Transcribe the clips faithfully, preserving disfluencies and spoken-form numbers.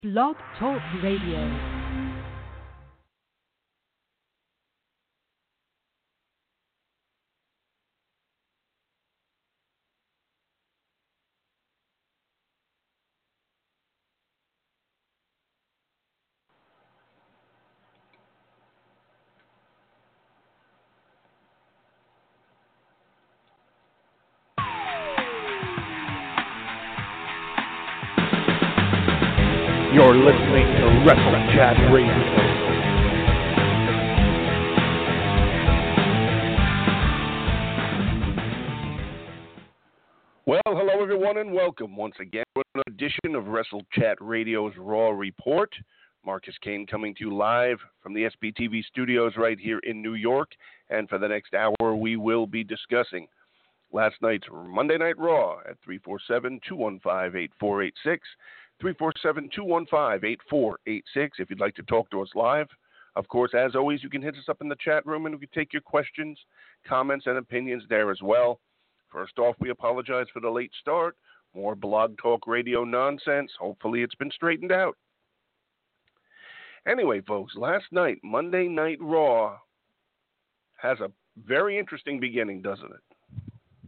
Blog Talk Radio. You're listening to Wrestle Chat Radio. Well, hello everyone and welcome once again to an edition of Wrestle Chat Radio's Raw Report. Marcus Kane coming to you live from the S B T V studios right here in New York. And for the next hour, we will be discussing last night's Monday Night Raw at three four seven, two one five, eight four eight six. three four seven, two one five, eight four eight six if you'd like to talk to us live. Of course, as always, you can hit us up in the chat room and we can take your questions, comments, and opinions there as well. First off, we apologize for the late start. More Blog Talk Radio nonsense. Hopefully it's been straightened out. Anyway, folks, last night, Monday Night Raw has a very interesting beginning, doesn't it?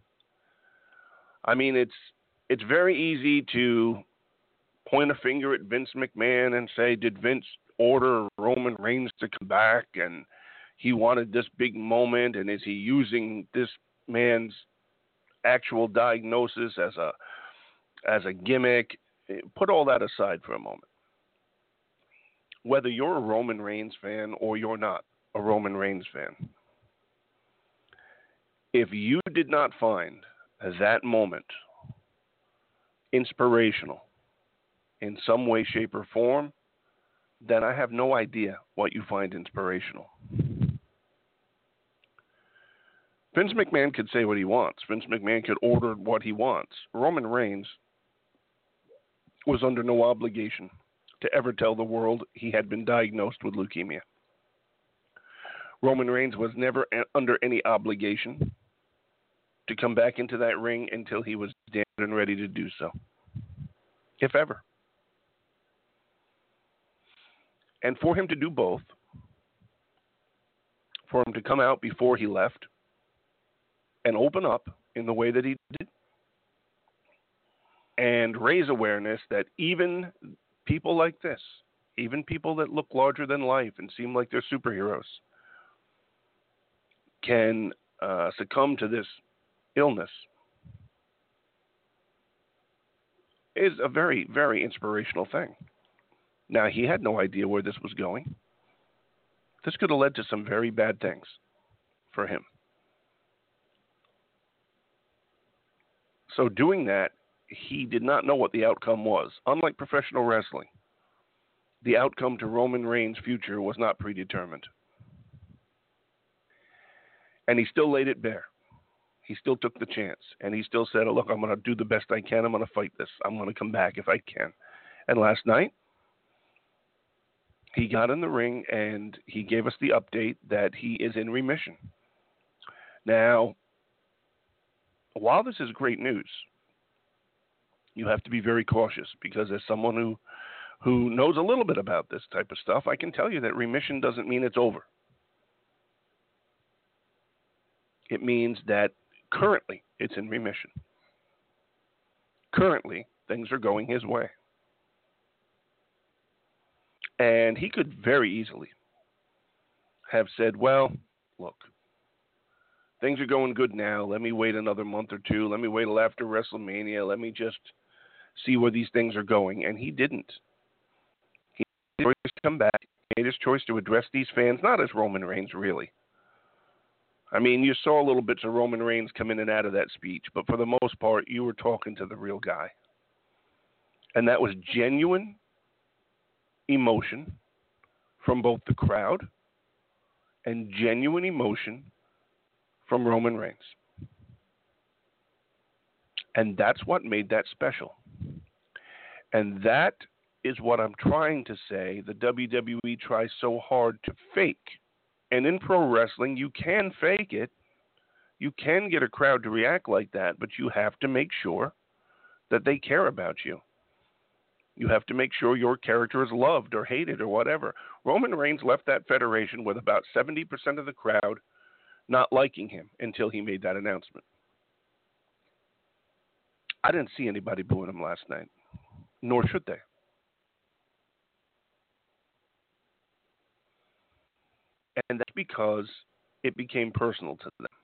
I mean, it's it's very easy to point a finger at Vince McMahon and say, did Vince order Roman Reigns to come back and he wanted this big moment, and is he using this man's actual diagnosis as a as a gimmick? Put all that aside for a moment. Whether you're a Roman Reigns fan or you're not a Roman Reigns fan, if you did not find that moment inspirational in some way, shape, or form, then I have no idea what you find inspirational. Vince McMahon could say what he wants. Vince McMahon could order what he wants. Roman Reigns was under no obligation to ever tell the world he had been diagnosed with leukemia. Roman Reigns was never a- under any obligation to come back into that ring until he was dead and ready to do so, if ever. And for him to do both, for him to come out before he left and open up in the way that he did and raise awareness that even people like this, even people that look larger than life and seem like they're superheroes, can uh, succumb to this illness, is a very, very inspirational thing. Now, he had no idea where this was going. This could have led to some very bad things for him. So doing that, he did not know what the outcome was. Unlike professional wrestling, the outcome to Roman Reigns' future was not predetermined. And he still laid it bare. He still took the chance. And he still said, look, I'm going to do the best I can. I'm going to fight this. I'm going to come back if I can. And last night, he got in the ring and he gave us the update that he is in remission. Now, while this is great news, you have to be very cautious, because as someone who, who knows a little bit about this type of stuff, I can tell you that remission doesn't mean it's over. It means that currently it's in remission. Currently, things are going his way. And he could very easily have said, well, look, things are going good now. Let me wait another month or two. Let me wait till after WrestleMania. Let me just see where these things are going. And he didn't. He made his choice to come back. He made his choice to address these fans, not as Roman Reigns, really. I mean, you saw little bits of Roman Reigns come in and out of that speech, but for the most part, you were talking to the real guy. And that was genuine emotion from both the crowd and genuine emotion from Roman Reigns. And that's what made that special. And that is what I'm trying to say the W W E tries so hard to fake. And in pro wrestling, you can fake it. You can get a crowd to react like that, but you have to make sure that they care about you. You have to make sure your character is loved or hated or whatever. Roman Reigns left that federation with about seventy percent of the crowd not liking him until he made that announcement. I didn't see anybody booing him last night, nor should they. And that's because it became personal to them.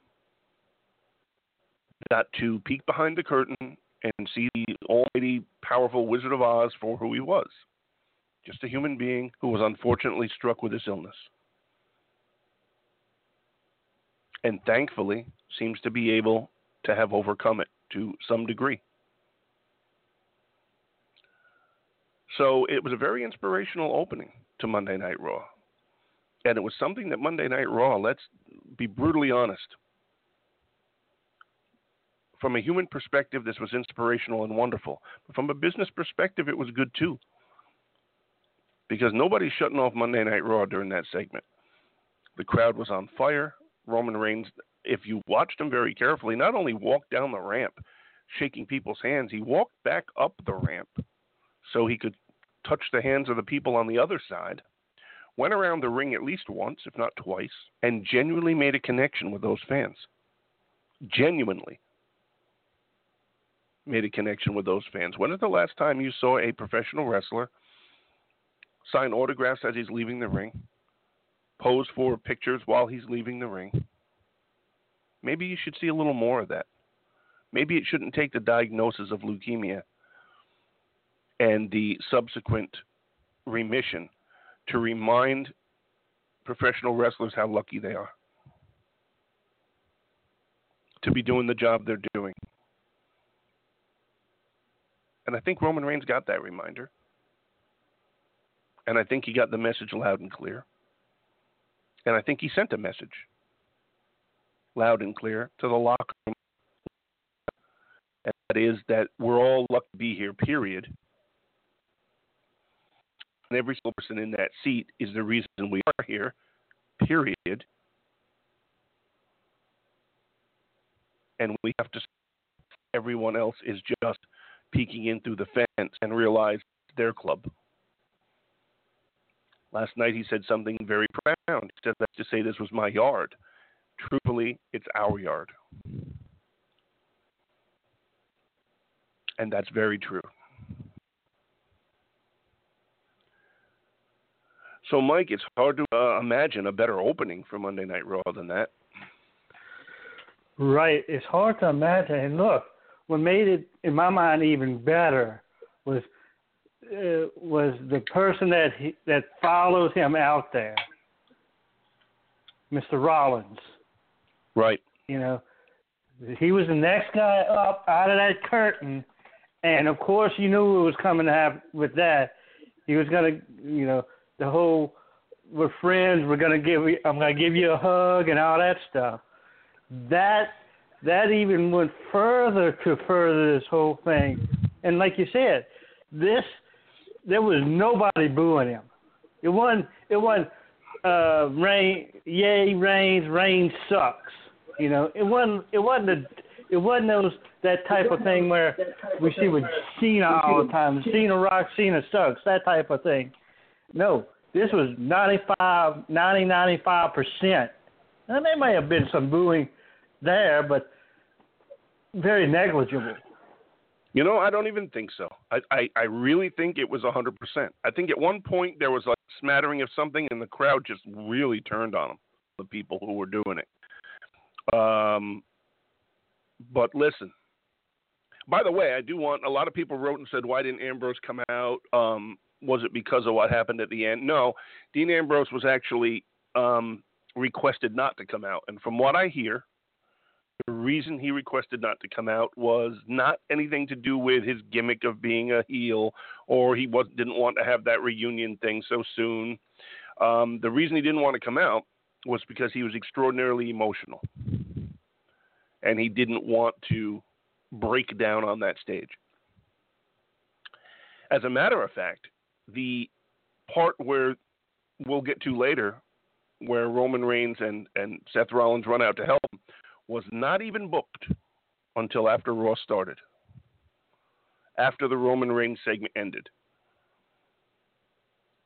Got to peek behind the curtain and see the almighty, powerful Wizard of Oz for who he was. Just a human being who was unfortunately struck with this illness. And thankfully seems to be able to have overcome it to some degree. So it was a very inspirational opening to Monday Night Raw. And it was something that Monday Night Raw, let's be brutally honest, from a human perspective, this was inspirational and wonderful. But from a business perspective, it was good too. Because nobody's shutting off Monday Night Raw during that segment. The crowd was on fire. Roman Reigns, if you watched him very carefully, not only walked down the ramp shaking people's hands, he walked back up the ramp so he could touch the hands of the people on the other side, went around the ring at least once, if not twice, and genuinely made a connection with those fans. Genuinely made a connection with those fans. When is the last time you saw a professional wrestler sign autographs as he's leaving the ring, pose for pictures while he's leaving the ring? Maybe you should see a little more of that. Maybe it shouldn't take the diagnosis of leukemia and the subsequent remission to remind professional wrestlers how lucky they are to be doing the job they're doing. And I think Roman Reigns got that reminder. And I think he got the message loud and clear. And I think he sent a message loud and clear to the locker room. And that is that we're all lucky to be here, period. And every single person in that seat is the reason we are here, period. And we have to, everyone else is just peeking in through the fence and realize their club. Last night he said something very profound. He said that to say this was my yard. Truthfully, it's our yard. And that's very true. So, Mike, it's hard to uh, imagine a better opening for Monday Night Raw than that. Right. It's hard to imagine. And look, what made it, in my mind, even better was uh, was the person that he, that follows him out there, Mister Rollins. Right. You know, he was the next guy up out of that curtain, and of course, you knew what was coming to happen with that. He was going to, you know, the whole we're friends. We're going to give you. I'm going to give you a hug and all that stuff. That that even went further to further this whole thing. And like you said, this there was nobody booing him. It wasn't it wasn't uh, Reigns, yay Reigns, Reigns sucks. You know, it wasn't it wasn't a, it wasn't those that type of thing where we see with Cena all the time. Cena rocks, Cena sucks, that type of thing. No, this was ninety-five, ninety, ninety-five percent. And there may have been some booing there, but very negligible. You know, I don't even think so. I, I, I really think it was one hundred percent. I think at one point there was like a smattering of something, and the crowd just really turned on them, the people who were doing it. Um, but listen, by the way, I do want, a lot of people wrote and said, why didn't Ambrose come out? Um, was it because of what happened at the end? No, Dean Ambrose was actually um, requested not to come out. And from what I hear, the reason he requested not to come out was not anything to do with his gimmick of being a heel, or he was, didn't want to have that reunion thing so soon. Um, the reason he didn't want to come out was because he was extraordinarily emotional. And he didn't want to break down on that stage. As a matter of fact, the part where we'll get to later, where Roman Reigns and, and Seth Rollins run out to help him, was not even booked until after Raw started, after the Roman Reigns segment ended.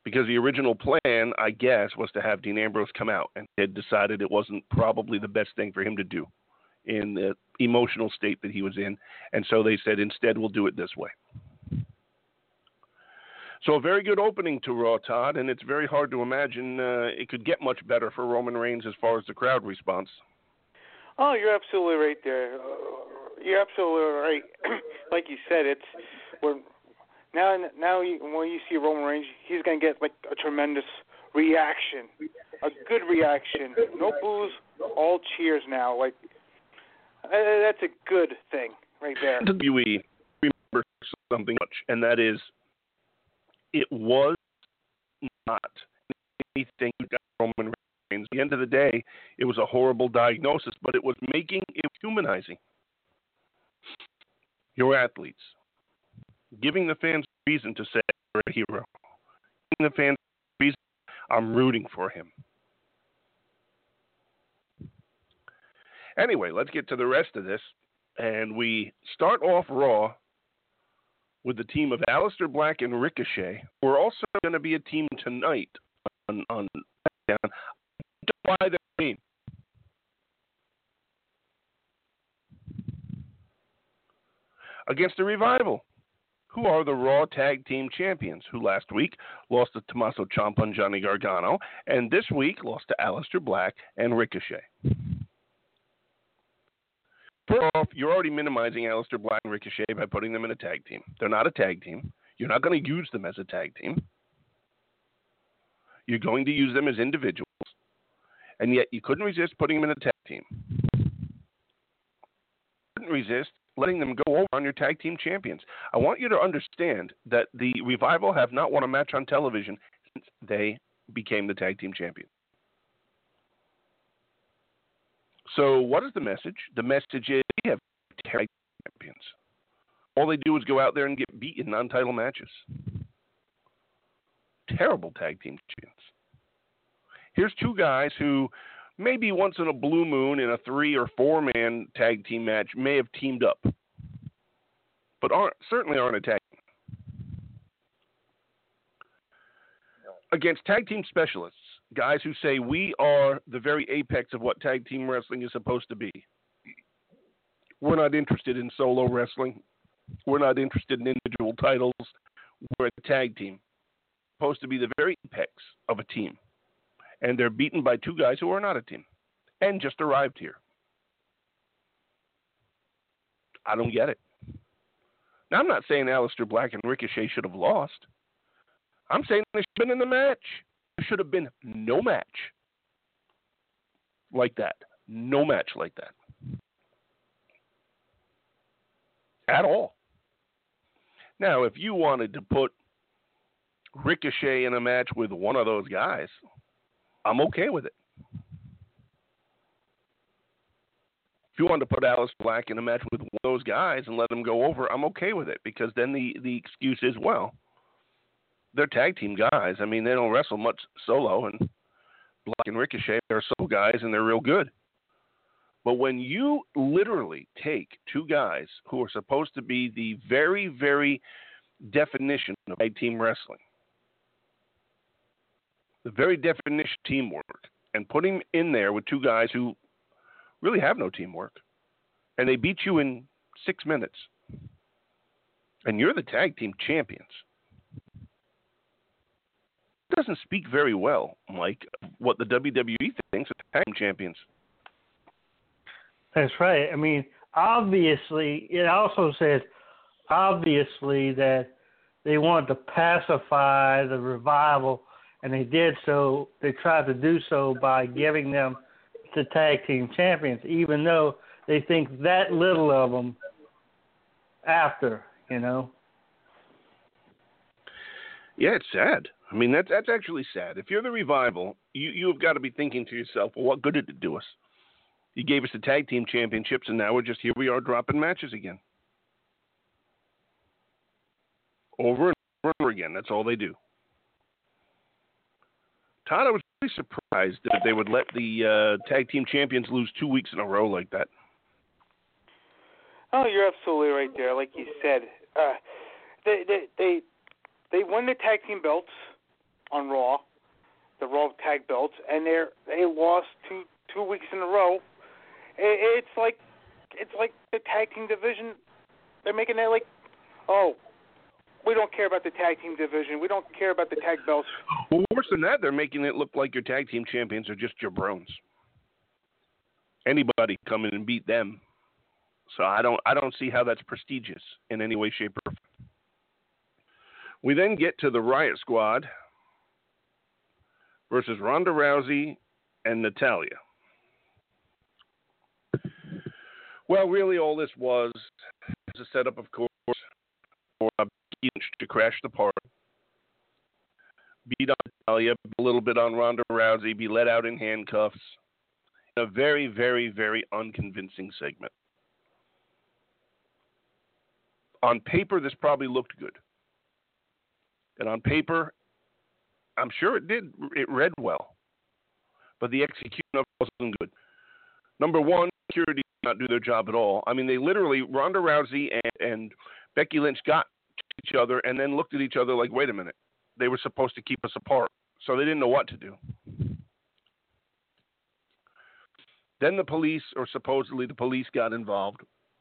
Because the original plan, I guess, was to have Dean Ambrose come out, and they had decided it wasn't probably the best thing for him to do in the emotional state that he was in. And so they said, instead, we'll do it this way. So a very good opening to Raw, Todd, and it's very hard to imagine uh, it could get much better for Roman Reigns as far as the crowd response. Oh, you're absolutely right there. Uh, you're absolutely right. Like you said, it's we're now now you, when you see Roman Reigns, he's gonna get like a tremendous reaction, a good reaction. No boos, all cheers now. Like uh, that's a good thing right there. W W E remember something much, and that is, it was not anything that got Roman Reigns. At the end of the day, it was a horrible diagnosis, but it was making it humanizing your athletes, giving the fans a reason to say you're a hero, giving the fans a reason I'm rooting for him. Anyway, let's get to the rest of this, and we start off Raw with the team of Aleister Black and Ricochet. We're also going to be a team tonight on on SmackDown. Why they're team. Against the Revival, who are the Raw Tag Team Champions, who last week lost to Tommaso Ciampa and Johnny Gargano, and this week lost to Aleister Black and Ricochet. First off, you're already minimizing Aleister Black and Ricochet by putting them in a tag team. They're not a tag team. You're not going to use them as a tag team. You're going to use them as individuals. And yet you couldn't resist putting them in a tag team. You couldn't resist letting them go over on your tag team champions. I want you to understand that the Revival have not won a match on television since they became the tag team champions. So what is the message? The message is we have tag champions. All they do is go out there and get beat in non-title matches. Terrible tag team champions. Here's two guys who maybe once in a blue moon in a three or four man tag team match may have teamed up, but aren't certainly aren't a tag team. Against tag team specialists, guys who say we are the very apex of what tag team wrestling is supposed to be. We're not interested in solo wrestling. We're not interested in individual titles. We're a tag team, supposed to be the very apex of a team. And they're beaten by two guys who are not a team and just arrived here. I don't get it. Now, I'm not saying Aleister Black and Ricochet should have lost. I'm saying they should have been in the match. There should have been no match like that. No match like that. At all. Now, if you wanted to put Ricochet in a match with one of those guys, I'm okay with it. If you wanted to put Aleister Black in a match with one of those guys and let them go over, I'm okay with it, because then the, the excuse is, well, they're tag team guys. I mean, they don't wrestle much solo, and Black and Ricochet are solo guys, and they're real good. But when you literally take two guys who are supposed to be the very, very definition of tag team wrestling, the very definition of teamwork, and put him in there with two guys who really have no teamwork, and they beat you in six minutes, and you're the tag team champions. It doesn't speak very well, Mike, of what the W W E thinks of tag team champions. That's right. I mean, obviously, it also says, obviously, that they wanted to pacify the Revival, and they did so. They tried to do so by giving them the tag team champions, even though they think that little of them after, you know. Yeah, it's sad. I mean, that's that's actually sad. If you're the Revival, you you've got to be thinking to yourself, well, what good did it do us? You gave us the tag team championships, and now we're just here. We are dropping matches again, over and over and over again. That's all they do. Todd, I was really surprised that they would let the uh, tag team champions lose two weeks in a row like that. Oh, you're absolutely right there. Like you said, uh, they, they they they won the tag team belts on Raw, the Raw tag belts, and they they lost two two weeks in a row. It, it's like it's like the tag team division. They're making it like, oh, we don't care about the tag team division. We don't care about the tag belts. Well, worse than that, they're making it look like your tag team champions are just jabrones. Anybody come in and beat them. So I don't I don't see how that's prestigious in any way, shape, or form. We then get to the Riot Squad versus Ronda Rousey and Natalya. Well, really all this was a setup, of course, for Becky Lynch to crash the party, beat on Natalya, a little bit on Ronda Rousey, be let out in handcuffs. A very, very, very unconvincing segment. On paper, this probably looked good. And on paper, I'm sure it did. It read well. But the execution of it wasn't good. Number one, security did not do their job at all. I mean, they literally, Ronda Rousey and, and Becky Lynch got to each other and then looked at each other like, wait a minute. They were supposed to keep us apart. So they didn't know what to do. Then the police, or supposedly the police, got involved.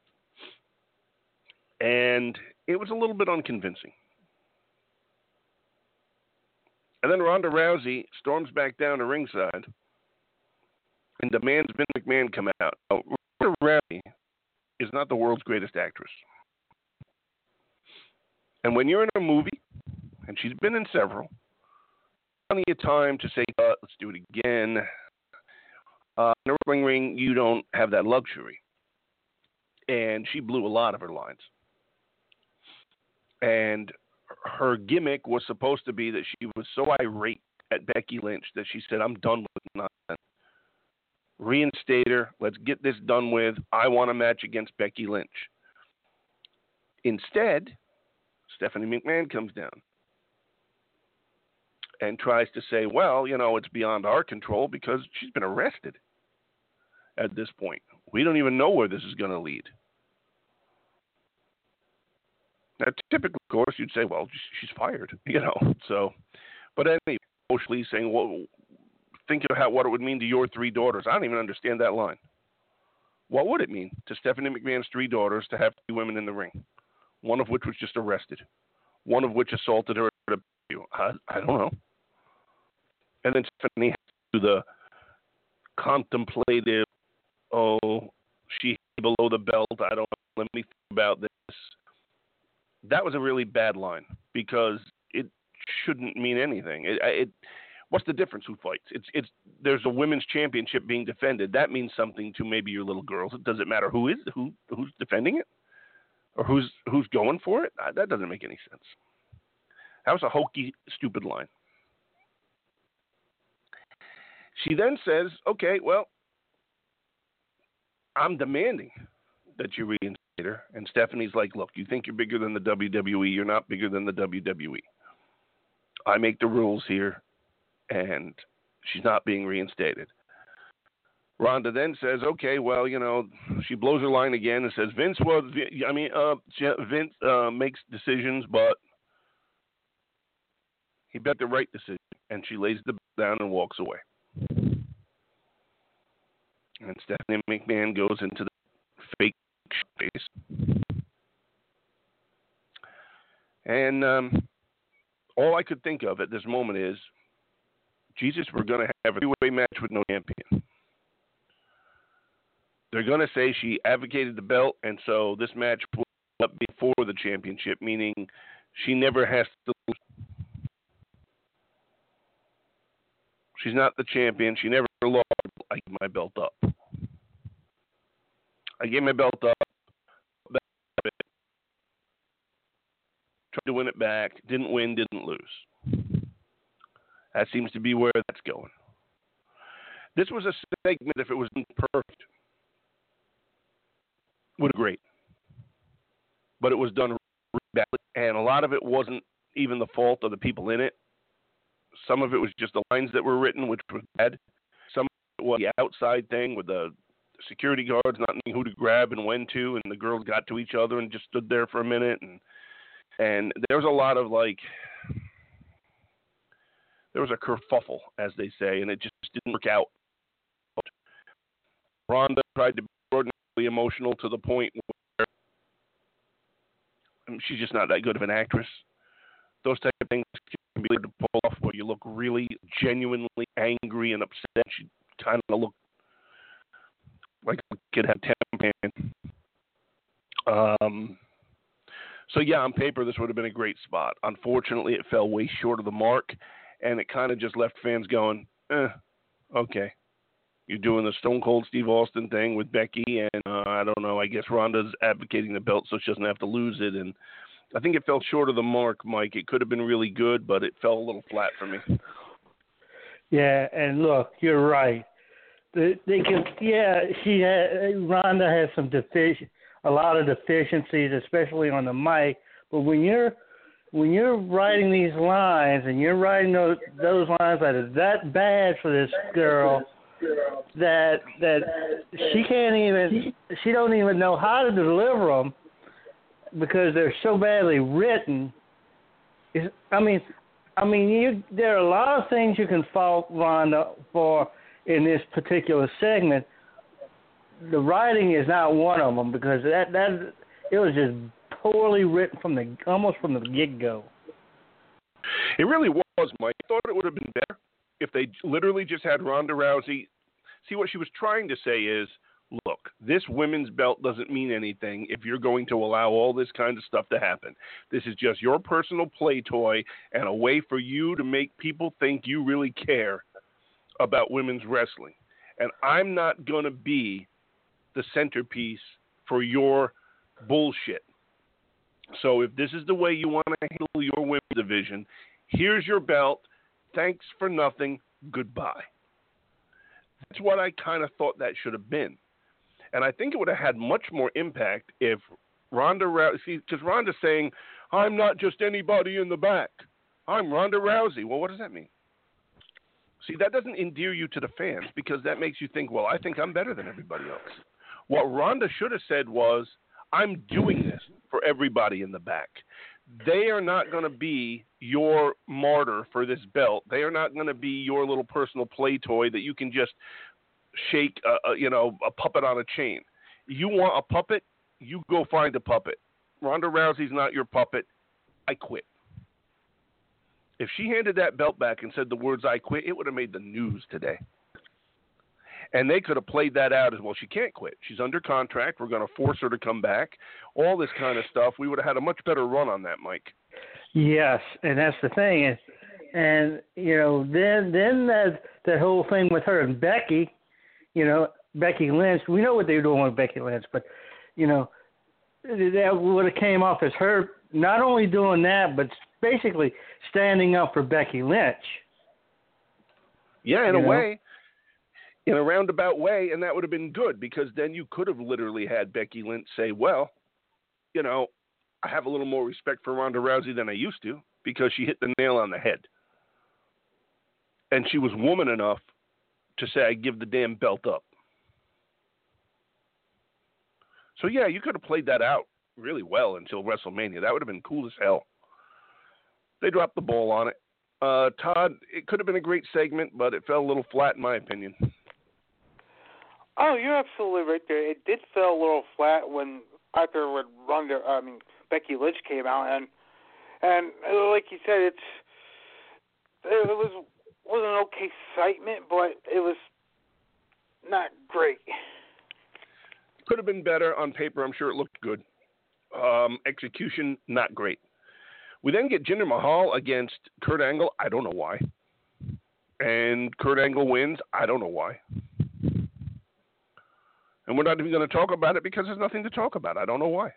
And it was a little bit unconvincing. And then Ronda Rousey storms back down to ringside and demands Vince McMahon come out. Now, Ronda Rousey is not the world's greatest actress. And when you're in a movie, and she's been in several, plenty of time to say, uh, let's do it again. Uh, in a wrestling ring, you don't have that luxury. And she blew a lot of her lines. And her gimmick was supposed to be that she was so irate at Becky Lynch that she said, I'm done with nonsense. Reinstate her. Let's get this done with. I want a match against Becky Lynch. Instead, Stephanie McMahon comes down and tries to say, well, you know, it's beyond our control because she's been arrested at this point. We don't even know where this is going to lead. Now, typically, of course, you'd say, well, she's fired, you know. So, but anyway, emotionally saying, well, think of how, what it would mean to your three daughters. I don't even understand that line. What would it mean to Stephanie McMahon's three daughters to have three women in the ring, one of which was just arrested, one of which assaulted her at a I, I don't know. And then Stephanie has to do the contemplative, oh, she below the belt, I don't know, let me think about this. That was a really bad line because it shouldn't mean anything. It, it, what's the difference? Who fights? It's it's. There's a women's championship being defended. That means something to maybe your little girls. Does it matter who is who who's defending it or who's who's going for it? That doesn't make any sense. That was a hokey, stupid line. She then says, "Okay, well, I'm demanding that you reinstate her." And Stephanie's like, look, you think you're bigger than the W W E. You're not bigger than the W W E. I make the rules here, and she's not being reinstated. Ronda then says, okay, well, you know, she blows her line again and says, Vince was, I mean, uh, Vince uh, makes decisions, but he bet the right decision. And she lays the belt down and walks away. And Stephanie McMahon goes into the fake space. And um, all I could think of at this moment is, Jesus, we're going to have a three-way match with no champion. They're going to say she advocated the belt, and so this match will up before the championship, meaning she never has to lose. She's not the champion. She never lost. I gave my belt up. I gave my belt up. Tried to win it back. Didn't win, didn't lose. That seems to be where that's going. This was a segment, if it was perfect, would have been great. But it was done really badly, and a lot of it wasn't even the fault of the people in it. Some of it was just the lines that were written, which was bad. Some of it was the outside thing with the security guards not knowing who to grab and when to, and the girls got to each other and just stood there for a minute. And and there was a lot of, like, there was a kerfuffle, as they say, and it just didn't work out. Ronda tried to be extraordinarily emotional to the point where she's just not that good of an actress. Those type of things can be able to pull off where you look really genuinely angry and upset. She kind of looked like a kid had temper. Um, so, yeah, on paper, this would have been a great spot. Unfortunately, it fell way short of the mark, and it kind of just left fans going, eh, okay. You're doing the Stone Cold Steve Austin thing with Becky, and uh, I don't know, I guess Ronda's advocating the belt so she doesn't have to lose it, and I think it fell short of the mark, Mike. It could have been really good, but it fell a little flat for me. Yeah, and look, you're right. They, they can, yeah, she had, Ronda has some defici- a lot of deficiencies, especially on the mic. But when you're when you're writing these lines and you're writing those those lines that are that bad for this girl, that that she can't even she don't even know how to deliver them because they're so badly written. It's, I mean, I mean, you there are a lot of things you can fault Ronda for in this particular segment. The writing is not one of them because that that it was just poorly written from the almost from the get-go. It really was, Mike. I thought it would have been better if they literally just had Ronda Rousey. See, what she was trying to say is, look, this women's belt doesn't mean anything if you're going to allow all this kind of stuff to happen. This is just your personal play toy and a way for you to make people think you really care about women's wrestling. And I'm not going to be the centerpiece for your bullshit. So if this is the way you want to handle your women's division, here's your belt. Thanks for nothing. Goodbye. That's what I kind of thought that should have been. And I think it would have had much more impact if Ronda Rousey, because Ronda's saying, I'm not just anybody in the back. I'm Ronda Rousey. Well, what does that mean? See, that doesn't endear you to the fans because that makes you think, well, I think I'm better than everybody else. What Ronda should have said was, I'm doing this for everybody in the back. They are not going to be your martyr for this belt. They are not going to be your little personal play toy that you can just shake, a, a, you know, a puppet on a chain. You want a puppet? You go find a puppet. Ronda Rousey's not your puppet. I quit. If she handed that belt back and said the words I quit, it would have made the news today. And they could have played that out as, well, she can't quit. She's under contract. We're going to force her to come back. All this kind of stuff. We would have had a much better run on that, Mike. Yes, and that's the thing. And, and you know, then then that, that whole thing with her and Becky, you know, Becky Lynch, we know what they were doing with Becky Lynch, but, you know, that would have came off as her not only doing that, but basically standing up for Becky Lynch. Yeah, in you a know? way. In a roundabout way, and that would have been good because then you could have literally had Becky Lynch say, well, you know, I have a little more respect for Ronda Rousey than I used to because she hit the nail on the head. And she was woman enough to say, I give the damn belt up. So, yeah, you could have played that out really well until WrestleMania. That would have been cool as hell. They dropped the ball on it. Uh, Todd, it could have been a great segment, but it fell a little flat in my opinion. Oh, you're absolutely right there. It did feel a little flat when after when Ronda, I mean Becky Lynch came out, and and like you said, it's it was was an okay segment, but it was not great. Could have been better on paper. I'm sure it looked good. Um, execution, not great. We then get Jinder Mahal against Kurt Angle. I don't know why. And Kurt Angle wins. I don't know why. And we're not even going to talk about it because there's nothing to talk about. I don't know why.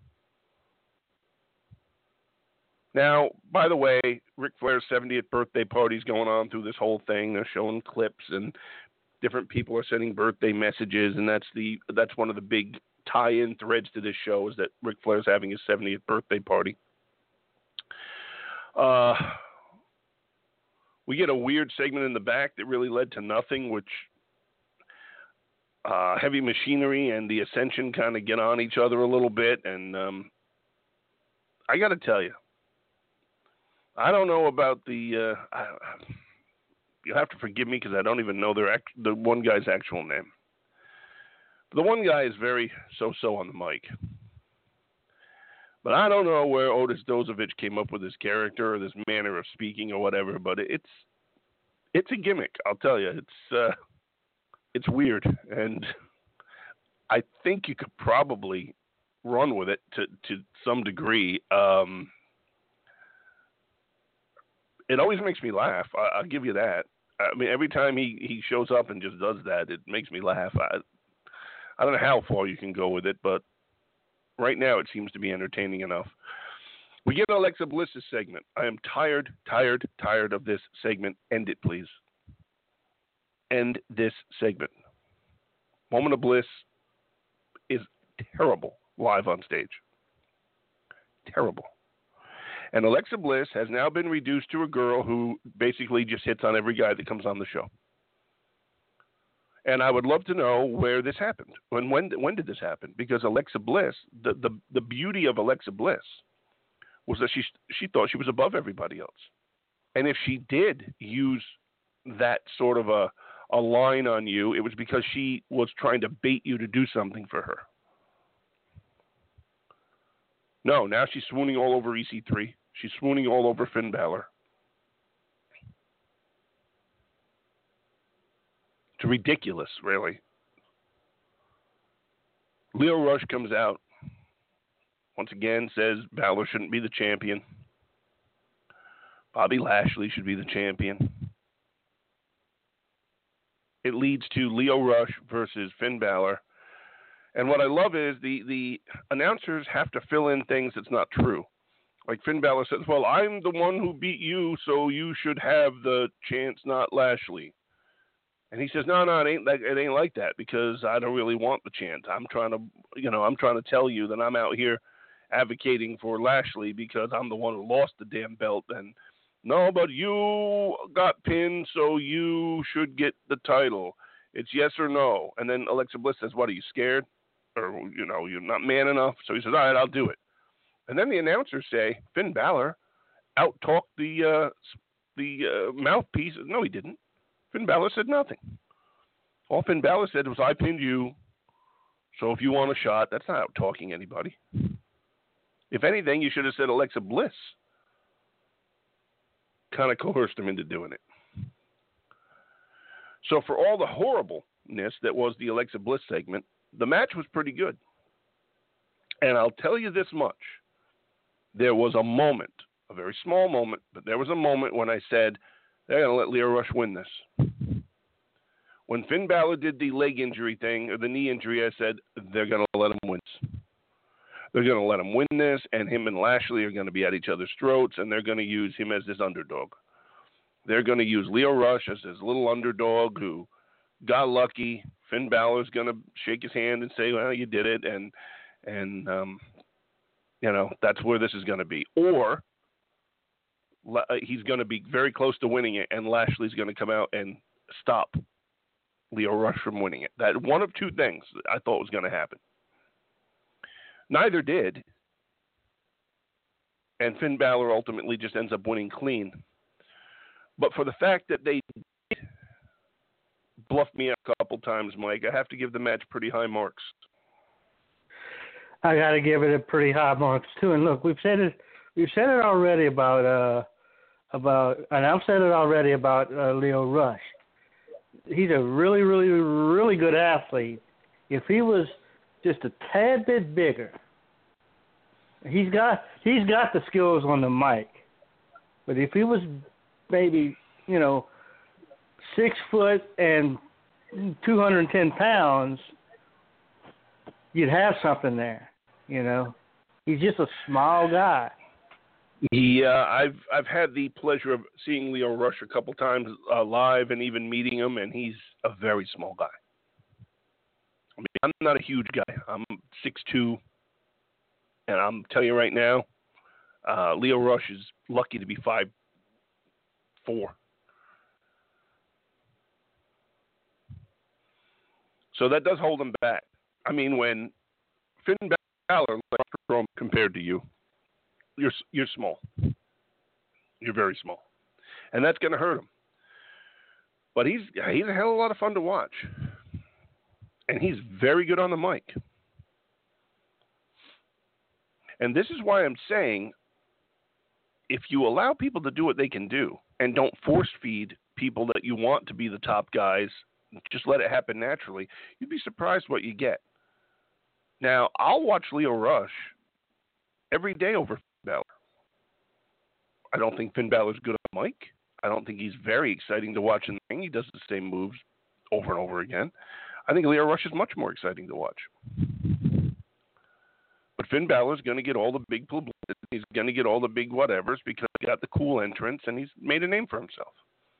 Now, by the way, Ric Flair's seventieth birthday party's going on through this whole thing. They're showing clips and different people are sending birthday messages, and that's the that's one of the big tie-in threads to this show is that Ric Flair's having his seventieth birthday party. Uh, we get a weird segment in the back that really led to nothing, which uh, Heavy Machinery and the Ascension kind of get on each other a little bit. And um, I got to tell you, I don't know about the. Uh, I, you'll have to forgive me because I don't even know their act, the one guy's actual name. The one guy is very so-so on the mic. But I don't know where Otis Dozovic came up with this character or this manner of speaking or whatever. But it's it's a gimmick. I'll tell you, it's uh, it's weird, and I think you could probably run with it to to some degree. Um, it always makes me laugh. I, I'll give you that. I mean, every time he, he shows up and just does that, it makes me laugh. I, I don't know how far you can go with it, but right now it seems to be entertaining enough. We get Alexa Bliss's segment. I am tired, tired, tired of this segment. End it, please. End this segment. Moment of Bliss is terrible live on stage. Terrible. And Alexa Bliss has now been reduced to a girl who basically just hits on every guy that comes on the show. And I would love to know where this happened. When when when did this happen? Because Alexa Bliss, the, the, the beauty of Alexa Bliss was that she she thought she was above everybody else. And if she did use that sort of a, a line on you, it was because she was trying to bait you to do something for her. No, now she's swooning all over E C three. She's swooning all over Finn Balor. It's ridiculous, really. Lio Rush comes out, once again says Balor shouldn't be the champion. Bobby Lashley should be the champion. It leads to Lio Rush versus Finn Balor. And what I love is the, the announcers have to fill in things that's not true. Like Finn Balor says, well, I'm the one who beat you, so you should have the chance, not Lashley. And he says, no, no, it ain't like, it ain't like that because I don't really want the chance. I'm trying to, you know, I'm trying to tell you that I'm out here advocating for Lashley because I'm the one who lost the damn belt. And no, but you got pinned, so you should get the title. It's yes or no. And then Alexa Bliss says, what, are you scared? Or, you know, you're not man enough. So he says, all right, I'll do it. And then the announcers say, Finn Balor out-talked the, uh, the uh, mouthpiece. No, he didn't. Finn Balor said nothing. All Finn Balor said was, I pinned you, so if you want a shot, that's not out-talking anybody. If anything, you should have said Alexa Bliss. Kind of coerced him into doing it. So for all the horribleness that was the Alexa Bliss segment, the match was pretty good. And I'll tell you this much. There was a moment, a very small moment, but there was a moment when I said, they're going to let Lio Rush win this. When Finn Balor did the leg injury thing, or the knee injury, I said, they're going to let him win this. They're going to let him win this, and him and Lashley are going to be at each other's throats, and they're going to use him as this underdog. They're going to use Lio Rush as this little underdog who got lucky. Finn Balor's going to shake his hand and say, well, you did it, and, and um, you know, that's where this is going to be. Or he's going to be very close to winning it, and Lashley's going to come out and stop Lio Rush from winning it. That one of two things I thought was going to happen. Neither did, and Finn Balor ultimately just ends up winning clean. But for the fact that they did bluff me up a couple times, Mike, I have to give the match pretty high marks. I got to give it a pretty high marks too. And look, we've said it. We've said it already about uh, about, and I've said it already about uh, Lio Rush. He's a really, really, really good athlete. If he was just a tad bit bigger, he's got he's got the skills on the mic. But if he was maybe, you know, six foot and two hundred ten pounds, you'd have something there. You know, he's just a small guy. Yeah, I've I've had the pleasure of seeing Lio Rush a couple times uh, live and even meeting him, and he's a very small guy. I mean, I'm not a huge guy. I'm six two, and I'm telling you right now, uh, Lio Rush is lucky to be five four. So that does hold him back. I mean, when Finn Balor compared to you, You're you're small. You're very small. And that's going to hurt him. But he's he's a hell of a lot of fun to watch. And he's very good on the mic. And this is why I'm saying, if you allow people to do what they can do and don't force feed people that you want to be the top guys, just let it happen naturally, you'd be surprised what you get. Now, I'll watch Lio Rush every day over Finn Balor. I don't think Finn Balor's good on the mic. I don't think he's very exciting to watch in the ring. He does the same moves over and over again. I think Lio Rush is much more exciting to watch. But Finn Balor's going to get all the big publicity. He's going to get all the big whatevers because he got the cool entrance and he's made a name for himself.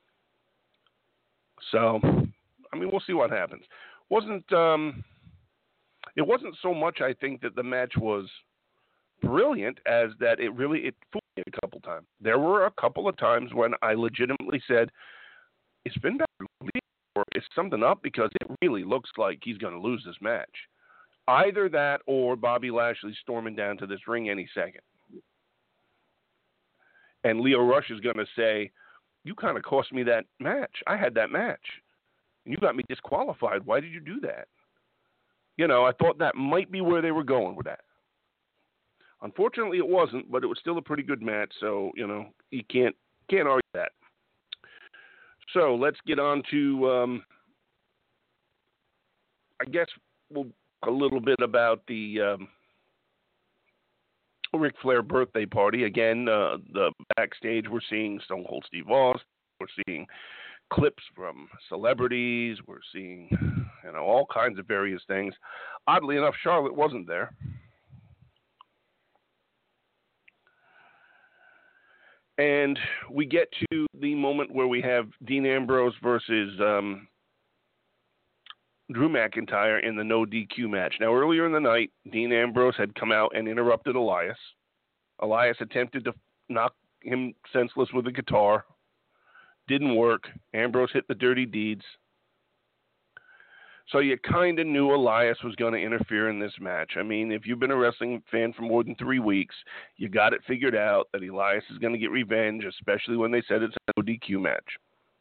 So, I mean, we'll see what happens. Wasn't um, it wasn't so much, I think, that the match was brilliant as that it really it fooled me a couple times. There were a couple of times when I legitimately said, "Is Finn Balor leaving or is something up?" Because it really looks like he's going to lose this match. Either that or Bobby Lashley storming down to this ring any second. And Lio Rush is going to say, "You kind of cost me that match. I had that match. And you got me disqualified. Why did you do that?" You know, I thought that might be where they were going with that. Unfortunately, it wasn't, but it was still a pretty good match, so, you know, you can't can't argue that. So let's get on to, um, I guess, we'll a little bit about the um, Ric Flair birthday party. Again, uh, the backstage, we're seeing Stone Cold Steve Austin. We're seeing clips from celebrities. We're seeing, you know, all kinds of various things. Oddly enough, Charlotte wasn't there. And we get to the moment where we have Dean Ambrose versus um, Drew McIntyre in the no D Q match. Now, earlier in the night, Dean Ambrose had come out and interrupted Elias. Elias attempted to knock him senseless with a guitar. Didn't work. Ambrose hit the dirty deeds. So you kind of knew Elias was going to interfere in this match. I mean, if you've been a wrestling fan for more than three weeks, you got it figured out that Elias is going to get revenge, especially when they said it's a no D Q match.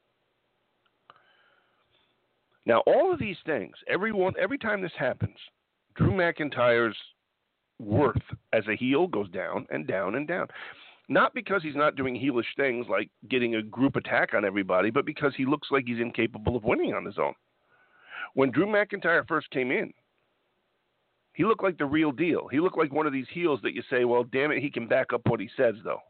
Now, all of these things, everyone, every time this happens, Drew McIntyre's worth as a heel goes down and down and down. Not because he's not doing heelish things like getting a group attack on everybody, but because he looks like he's incapable of winning on his own. When Drew McIntyre first came in, he looked like the real deal. He looked like one of these heels that you say, well, damn it, he can back up what he says, though.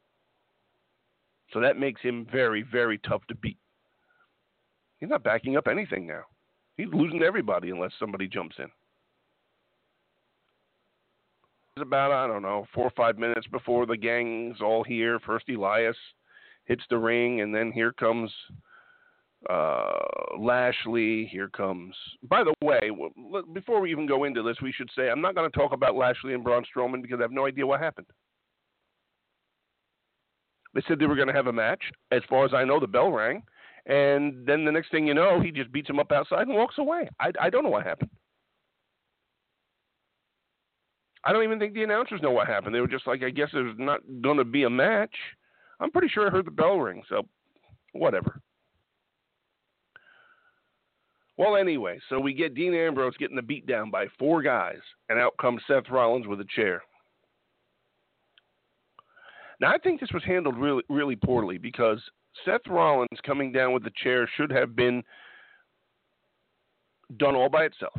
So that makes him very, very tough to beat. He's not backing up anything now. He's losing to everybody unless somebody jumps in. It's about, I don't know, four or five minutes before the gang's all here. First Elias hits the ring, and then here comes uh, Lashley. Here comes... By the way, before we even go into this, we should say I'm not going to talk about Lashley and Braun Strowman because I have no idea what happened. They said they were going to have a match. As far as I know, the bell rang. And then the next thing you know, he just beats him up outside and walks away. I, I don't know what happened. I don't even think the announcers know what happened. They were just like, I guess there's not going to be a match. I'm pretty sure I heard the bell ring, so whatever. Well, anyway, so we get Dean Ambrose getting the beat down by four guys, and out comes Seth Rollins with a chair. Now, I think this was handled really, really poorly because Seth Rollins coming down with the chair should have been done all by itself.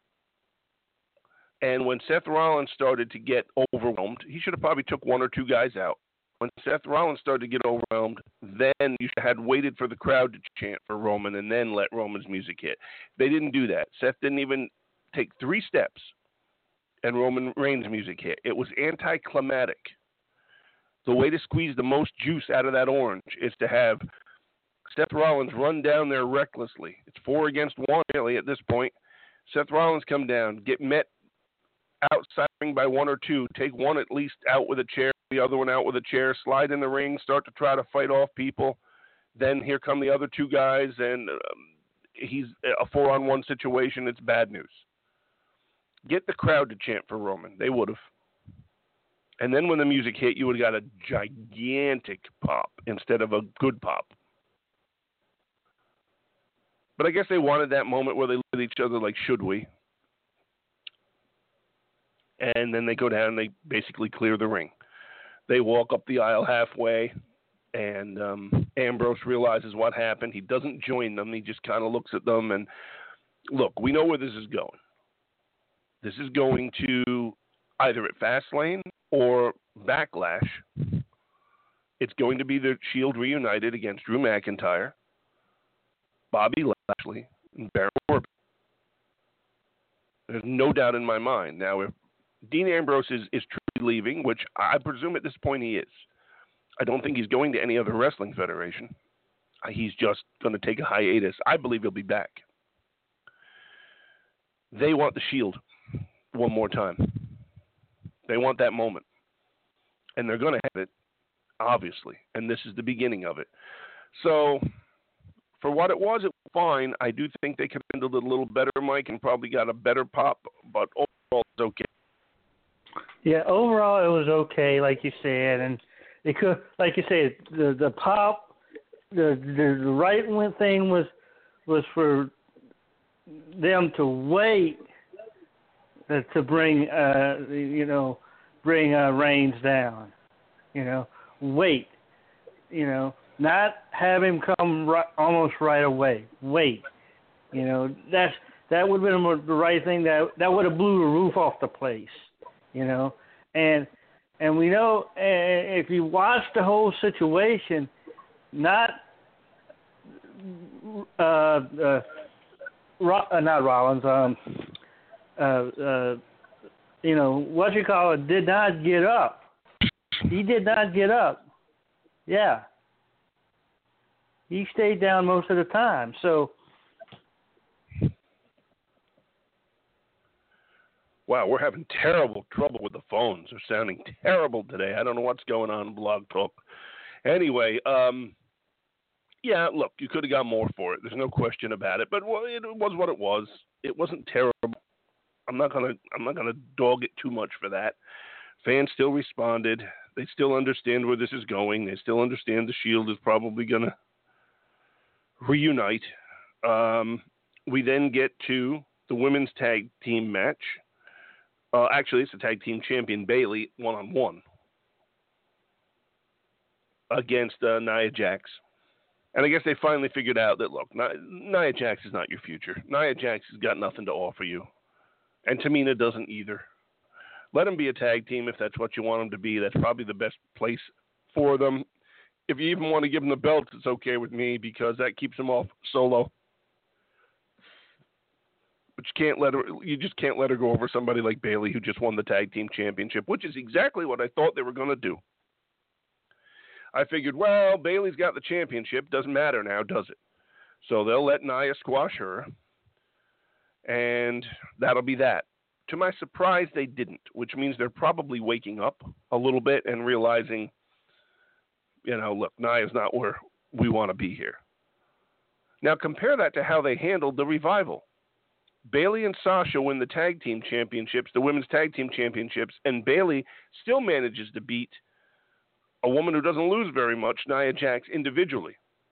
And when Seth Rollins started to get overwhelmed, he should have probably took one or two guys out. When Seth Rollins started to get overwhelmed, then you had waited for the crowd to chant for Roman and then let Roman's music hit. They didn't do that. Seth didn't even take three steps, and Roman Reigns' music hit. It was anticlimactic. The way to squeeze the most juice out of that orange is to have Seth Rollins run down there recklessly. It's four against one, really, at this point. Seth Rollins come down, get met outside ring by one or two, take one at least out with a chair, the other one out with a chair, slide in the ring, start to try to fight off people. Then here come the other two guys, and um, he's a four-on-one situation. It's bad news. Get the crowd to chant for Roman. They would have. And then when the music hit, you would have got a gigantic pop instead of a good pop. But I guess they wanted that moment where they look at each other like, should we? And then they go down and they basically clear the ring. They walk up the aisle halfway, and um, Ambrose realizes what happened. He doesn't join them. He just kind of looks at them. And look, we know where this is going. This is going to either at Fastlane or Backlash. It's going to be the Shield reunited against Drew McIntyre, Bobby Lashley, and Baron Corbin. There's no doubt in my mind. Now, if Dean Ambrose is, is truly leaving, which I presume at this point he is, I don't think he's going to any other wrestling federation. He's just going to take a hiatus. I believe he'll be back. They want the Shield one more time. They want that moment. And they're going to have it, obviously. And this is the beginning of it. So, for what it was, it was fine. I do think they could have handled it a little better, Mike, and probably got a better pop. But overall, it's okay. Yeah, overall, it was okay, like you said. And it could, like you said, the, the pop, the, the, the right thing was was for them to wait to bring, uh, you know, bring uh, Reigns down. You know, wait. You know, not have him come right, almost right away. Wait. You know, that's that would have been the right thing. That that would have blew the roof off the place. You know, and and we know uh, if you watch the whole situation, not uh, uh, Ro- uh not Rollins. Um. Uh, uh, you know, what you call it, did not get up. He did not get up. Yeah. He stayed down most of the time. So. Wow, we're having terrible trouble with the phones. They're sounding terrible today. I don't know what's going on in Blog Talk. Anyway, um, yeah, look, you could have got more for it. There's no question about it. But well, it was what it was. It wasn't terrible. I'm not gonna I'm not gonna dog it too much for that. Fans still responded. They still understand where this is going. They still understand the Shield is probably gonna reunite. Um, we then get to the women's tag team match. Uh, actually, it's the tag team champion Bayley one on one against uh, Nia Jax. And I guess they finally figured out that look, Nia Jax is not your future. Nia Jax has got nothing to offer you. And Tamina doesn't either. Let them be a tag team if that's what you want them to be. That's probably the best place for them. If you even want to give them the belts, it's okay with me because that keeps them off Solo. But you can't let her. You just can't let her go over somebody like Bayley who just won the tag team championship, which is exactly what I thought they were going to do. I figured, well, Bayley's got the championship. Doesn't matter now, does it? So they'll let Nia squash her. And that'll be that. To my surprise, they didn't, which means they're probably waking up a little bit and realizing, you know, look, Nia's not where we want to be here. Now compare that to how they handled the Revival. Bayley and Sasha win the tag team championships, the women's tag team championships, and Bayley still manages to beat a woman who doesn't lose very much, Nia Jax, individually.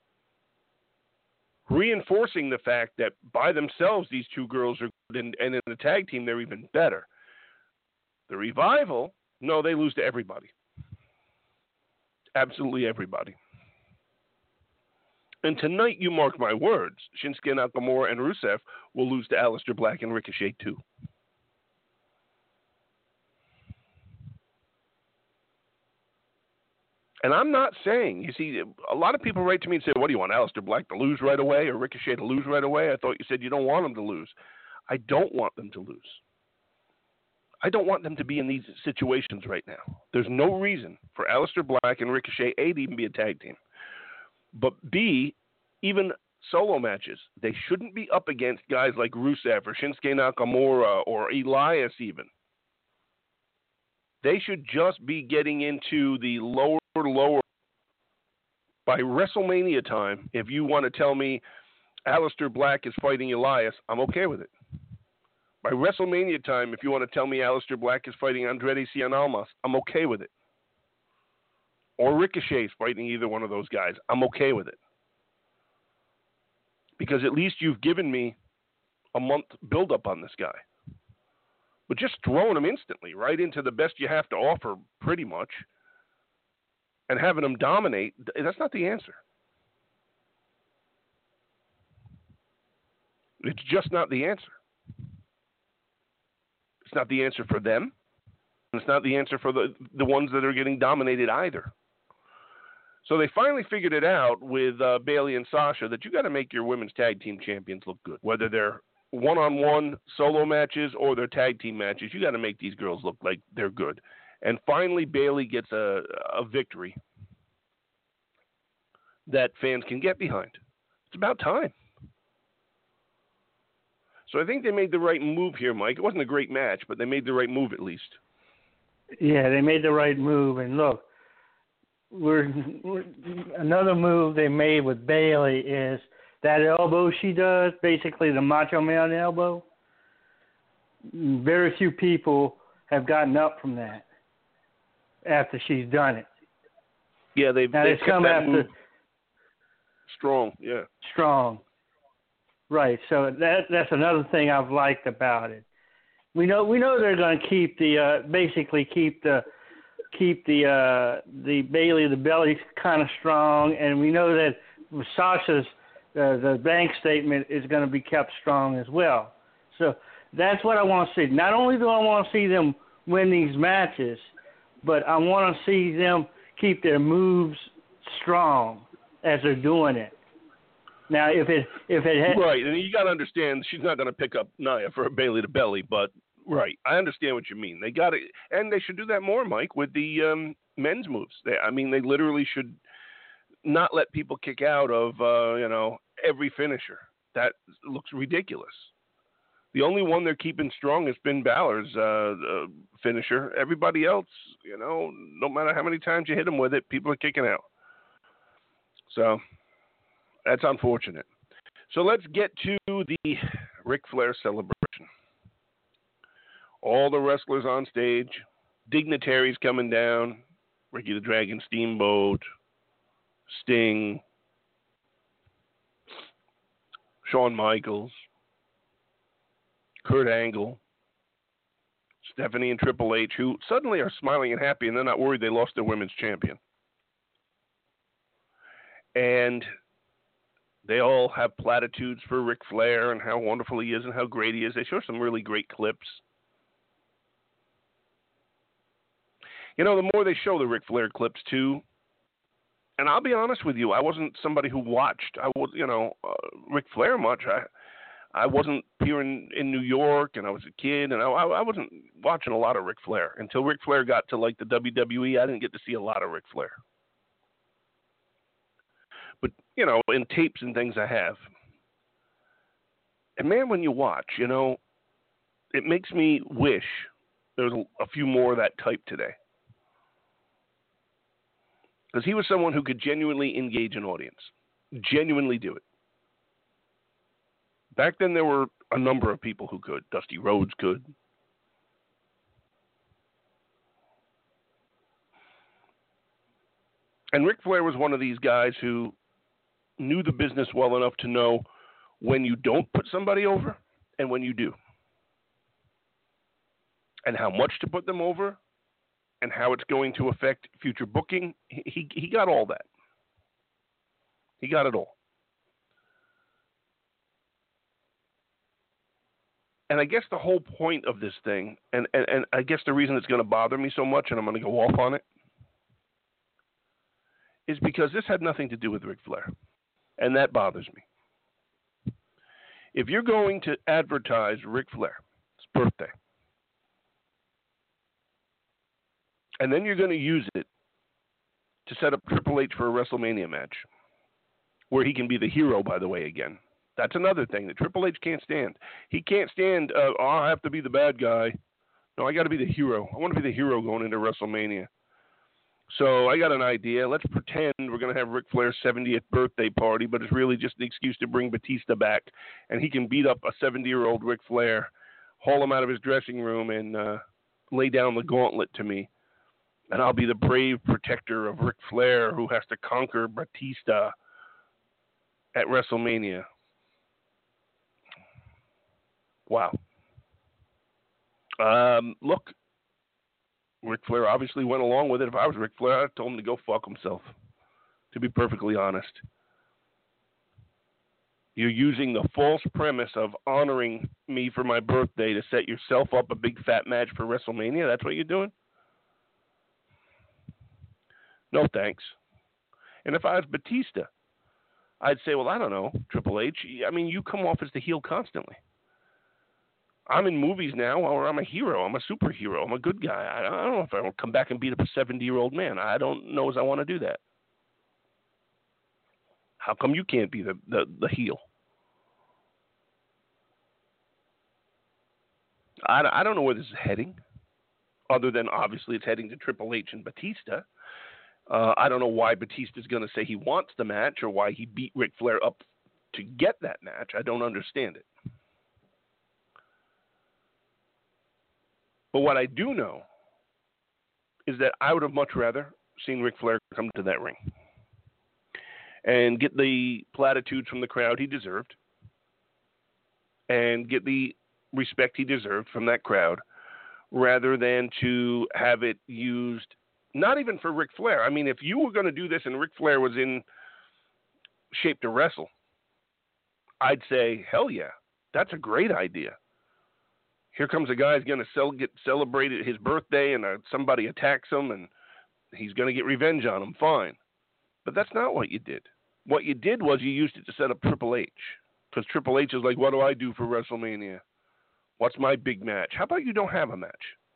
Reinforcing the fact that by themselves these two girls are good, and, and in the tag team they're even better. The Revival, no, they lose to everybody. Absolutely everybody. And tonight, you mark my words, Shinsuke Nakamura and Rusev will lose to Aleister Black and Ricochet too. And I'm not saying, you see, a lot of people write to me and say, what do you want, Aleister Black to lose right away or Ricochet to lose right away? I thought you said you don't want them to lose. I don't want them to lose. I don't want them to be in these situations right now. There's no reason for Aleister Black and Ricochet, A, to even be a tag team. But B, even solo matches, they shouldn't be up against guys like Rusev or Shinsuke Nakamura or Elias even. They should just be getting into the lower, lower. By WrestleMania time, if you want to tell me Aleister Black is fighting Elias, I'm okay with it. By WrestleMania time, if you want to tell me Aleister Black is fighting Andrade Cien Almas, I'm okay with it. Or Ricochet's fighting either one of those guys. I'm okay with it. Because at least you've given me a month build-up on this guy. But just throwing him instantly right into the best you have to offer, pretty much, and having him dominate, that's not the answer. It's just not the answer. It's not the answer for them. And it's not the answer for the, the ones that are getting dominated either. So they finally figured it out with uh, Bayley and Sasha that you got to make your women's tag team champions look good. Whether they're one-on-one solo matches or they're tag team matches, you got to make these girls look like they're good. And finally, Bayley gets a, a victory that fans can get behind. It's about time. So I think they made the right move here, Mike. It wasn't a great match, but they made the right move at least. Yeah, they made the right move. And look, we're, we're another move they made with Bayley is that elbow she does, basically the Macho Man elbow. Very few people have gotten up from that after she's done it. Yeah, they've, now they've kept come that after move strong. Yeah, strong. Right. So that that's another thing I've liked about it. We know we know they're going to keep the uh, basically keep the keep the uh, the Bayley the belly kind of strong, and we know that Sasha's uh, the bank statement is going to be kept strong as well. So that's what I want to see. Not only do I want to see them win these matches, but I want to see them keep their moves strong as they're doing it. Now, if it if it had, right, and you got to understand she's not going to pick up Nia for a Bayley to belly, but right, I understand what you mean. They got it, and they should do that more, Mike, with the um, men's moves. They, I mean, they literally should not let people kick out of uh, you know every finisher. That looks ridiculous. The only one they're keeping strong is Finn Balor's uh, uh, finisher. Everybody else, you know, no matter how many times you hit them with it, people are kicking out. So that's unfortunate. So let's get to the Ric Flair celebration. All the wrestlers on stage, dignitaries coming down, Ricky the Dragon Steamboat, Sting, Shawn Michaels, Kurt Angle, Stephanie and Triple H, who suddenly are smiling and happy, and they're not worried they lost their women's champion. And they all have platitudes for Ric Flair and how wonderful he is and how great he is. They show some really great clips. You know, the more they show the Ric Flair clips, too, and I'll be honest with you, I wasn't somebody who watched, I was, you know, uh, Ric Flair much. I I wasn't here in, in New York, and I was a kid, and I, I wasn't watching a lot of Ric Flair. Until Ric Flair got to, like, the W W E, I didn't get to see a lot of Ric Flair. But, you know, in tapes and things I have. And, man, when you watch, you know, it makes me wish there was a, a few more of that type today. Because he was someone who could genuinely engage an audience. Genuinely do it. Back then, there were a number of people who could. Dusty Rhodes could. And Ric Flair was one of these guys who knew the business well enough to know when you don't put somebody over and when you do. And how much to put them over and how it's going to affect future booking. He, he got all that. He got it all. And I guess the whole point of this thing, and, and, and I guess the reason it's going to bother me so much, and I'm going to go off on it, is because this had nothing to do with Ric Flair. And that bothers me. If you're going to advertise Ric Flair's birthday, and then you're going to use it to set up Triple H for a WrestleMania match, where he can be the hero, by the way, again. That's another thing that Triple H can't stand. He can't stand, uh, oh, I have to be the bad guy. No, I got to be the hero. I want to be the hero going into WrestleMania. So I got an idea. Let's pretend we're going to have Ric Flair's seventieth birthday party, but it's really just an excuse to bring Batista back, and he can beat up a seventy-year-old Ric Flair haul him out of his dressing room and uh, lay down the gauntlet to me. And I'll be the brave protector of Ric Flair who has to conquer Batista at WrestleMania. Wow. Um, look, Ric Flair obviously went along with it. If I was Ric Flair, I'd told him to go fuck himself, to be perfectly honest. You're using the false premise of honoring me for my birthday to set yourself up a big fat match for WrestleMania? That's what you're doing? No thanks. And if I was Batista, I'd say, well, I don't know, Triple H. I mean, you come off as the heel constantly. I'm in movies now, or I'm a hero. I'm a superhero. I'm a good guy. I don't know if I want to come back and beat up a seventy-year-old man. I don't know as I want to do that. How come you can't be the, the, the heel? I, I don't know where this is heading, other than obviously it's heading to Triple H and Batista. Uh, I don't know why Batista's going to say he wants the match or why he beat Ric Flair up to get that match. I don't understand it. But what I do know is that I would have much rather seen Ric Flair come to that ring and get the platitudes from the crowd he deserved and get the respect he deserved from that crowd rather than to have it used, not even for Ric Flair. I mean, if you were going to do this and Ric Flair was in shape to wrestle, I'd say, hell yeah, that's a great idea. Here comes a guy who's going to cel- get celebrated his birthday and uh, somebody attacks him and he's going to get revenge on him. Fine. But that's not what you did. What you did was you used it to set up Triple H. Because Triple H is like, what do I do for WrestleMania? What's my big match? How about you don't have a match?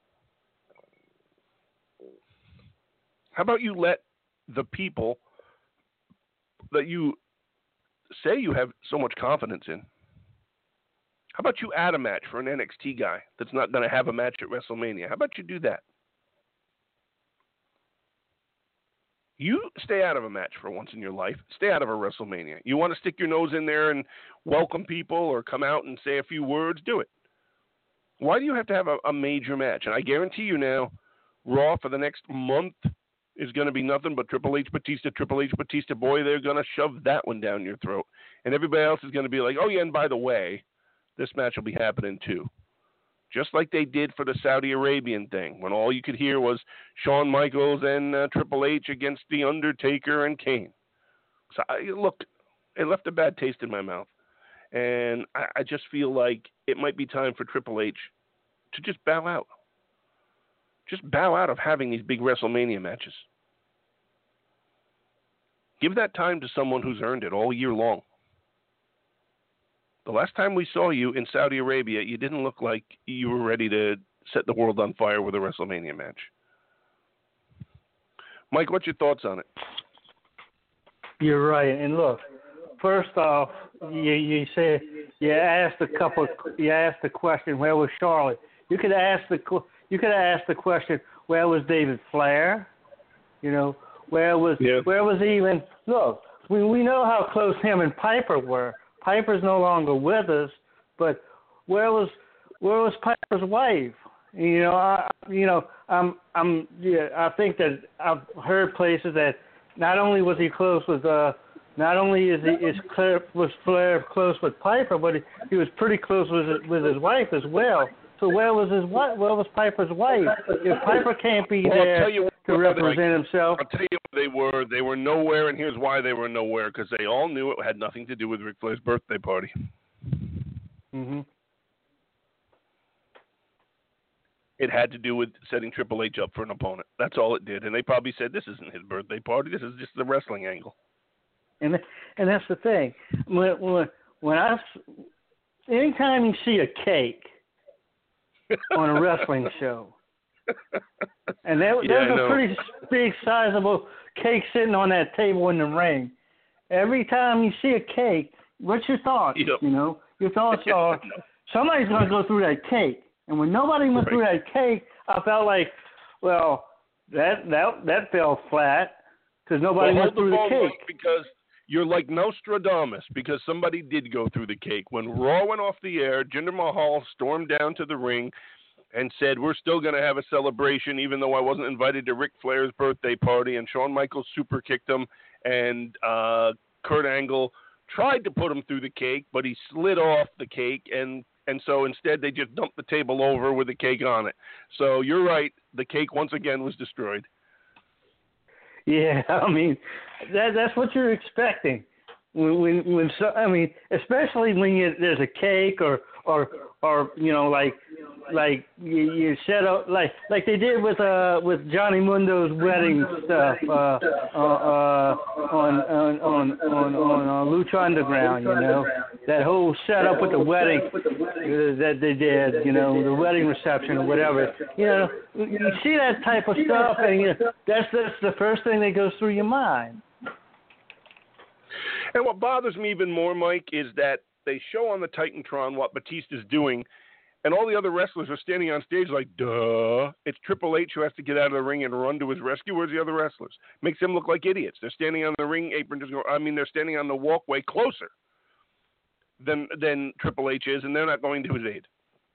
How about you let the people that you say you have so much confidence in, how about you add a match for an N X T guy that's not going to have a match at WrestleMania? How about you do that? You stay out of a match for once in your life. Stay out of a WrestleMania. You want to stick your nose in there and welcome people or come out and say a few words? Do it. Why do you have to have a, a major match? And I guarantee you now, Raw for the next month is going to be nothing but Triple H, Batista, Triple H, Batista. Boy, they're going to shove that one down your throat. And everybody else is going to be like, oh, yeah, and by the way, this match will be happening too. Just like they did for the Saudi Arabian thing, when all you could hear was Shawn Michaels and uh, Triple H against The Undertaker and Kane. So, I, look, it left a bad taste in my mouth. And I, I just feel like it might be time for Triple H to just bow out. Just bow out of having these big WrestleMania matches. Give that time to someone who's earned it all year long. The last time we saw you in Saudi Arabia, you didn't look like you were ready to set the world on fire with a WrestleMania match. Mike, what's your thoughts on it? You're right. And look, first off, you you said you asked a couple. You asked the question, where was Charlotte? You could ask the you could ask the question, where was David Flair? You know, where was yeah. where was even look? We we know how close him and Piper were. Piper's no longer with us, but where was where was Piper's wife? You know, I you know I'm I'm yeah. I think that I've heard places that not only was he close with uh, not only is he is Claire, was Flair close with Piper, but he, he was pretty close with his, with his wife as well. So where was his wife? Where was Piper's wife? If Piper can't be well, there to represent like, himself, I'll tell you where they were. They were nowhere, and here's why they were nowhere: because they all knew it had nothing to do with Ric Flair's birthday party. Mhm. It had to do with setting Triple H up for an opponent. That's all it did. And they probably said, this isn't his birthday party. This is just the wrestling angle. And and that's the thing. When when, when I, anytime you see a cake on a wrestling show, and there, yeah, there's a pretty big, sizable cake sitting on that table in the ring. Every time you see a cake, what's your thoughts? Yep. You know, your thoughts are somebody's going to go through that cake. And when nobody went right. through that cake, I felt like, well, that that that fell flat because nobody well, went through the, the cake. Because you're like Nostradamus because somebody did go through the cake. When Raw went off the air, Jinder Mahal stormed down to the ring and said, we're still going to have a celebration even though I wasn't invited to Ric Flair's birthday party, and Shawn Michaels super kicked him, and uh, Kurt Angle tried to put him through the cake, but he slid off the cake, and, and so instead they just dumped the table over with the cake on it. So you're right, the cake once again was destroyed. Yeah, I mean, that that's what you're expecting. When, when, when so, I mean, especially when you, there's a cake or, or, or you know, like, like you, you set up like, like they did with uh with Johnny Mundo's wedding stuff uh, uh, uh on on on on on uh, Lucha Underground. You know, that whole setup with the wedding uh, that they did. You know, the wedding reception or whatever. You know, you see that type of stuff, and you know, that's that's the first thing that goes through your mind. And what bothers me even more, Mike, is that they show on the Titantron what Batista's doing, and all the other wrestlers are standing on stage like, duh. It's Triple H who has to get out of the ring and run to his rescue. Where's the other wrestlers? Makes them look like idiots. They're standing on the ring apron, just go, I mean, they're standing on the walkway closer than than Triple H is, and they're not going to his aid.